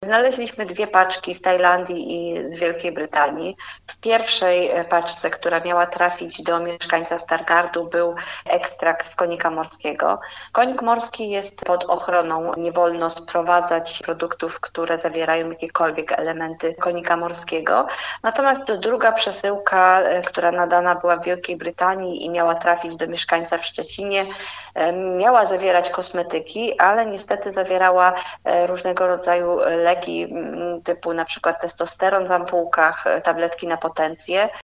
Znaleźliśmy 2 paczki z Tajlandii i z Wielkiej Brytanii. W pierwszej paczce, która miała trafić do mieszkańca Stargardu, był ekstrakt z konika morskiego. Konik morski jest pod ochroną. Nie wolno sprowadzać produktów, które zawierają jakiekolwiek elementy konika morskiego. Natomiast druga przesyłka, która nadana była w Wielkiej Brytanii i miała trafić do mieszkańca w Szczecinie, miała zawierać kosmetyki, ale niestety zawierała różnego rodzaju leki typu na przykład testosteron w ampułkach, tabletki na potencję.